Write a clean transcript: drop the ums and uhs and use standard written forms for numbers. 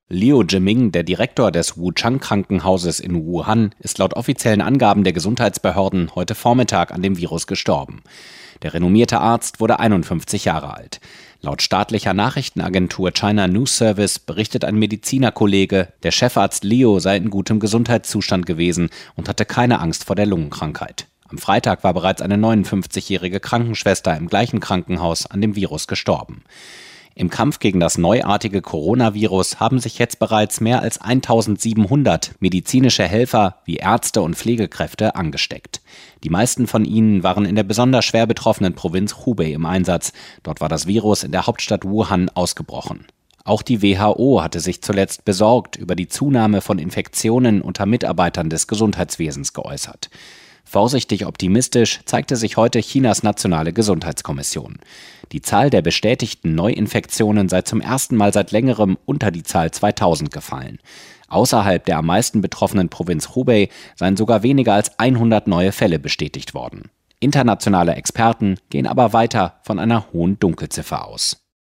Liu Jiming, der Direktor des Wuchang-Krankenhauses in Wuhan, ist laut offiziellen Angaben der Gesundheitsbehörden heute Vormittag an dem Virus gestorben. Der renommierte Arzt wurde 51 Jahre alt. Laut staatlicher Nachrichtenagentur China News Service berichtet ein Medizinerkollege, der Chefarzt Liu sei in gutem Gesundheitszustand gewesen und hatte keine Angst vor der Lungenkrankheit. Am Freitag war bereits eine 59-jährige Krankenschwester im gleichen Krankenhaus an dem Virus gestorben. Im Kampf gegen das neuartige Coronavirus haben sich jetzt bereits mehr als 1700 medizinische Helfer wie Ärzte und Pflegekräfte angesteckt. Die meisten von ihnen waren in der besonders schwer betroffenen Provinz Hubei im Einsatz. Dort war das Virus in der Hauptstadt Wuhan ausgebrochen. Auch die WHO hatte sich zuletzt besorgt über die Zunahme von Infektionen unter Mitarbeitern des Gesundheitswesens geäußert. Vorsichtig optimistisch zeigte sich heute Chinas nationale Gesundheitskommission. Die Zahl der bestätigten Neuinfektionen sei zum ersten Mal seit längerem unter die Zahl 2000 gefallen. Außerhalb der am meisten betroffenen Provinz Hubei seien sogar weniger als 100 neue Fälle bestätigt worden. Internationale Experten gehen aber weiter von einer hohen Dunkelziffer aus.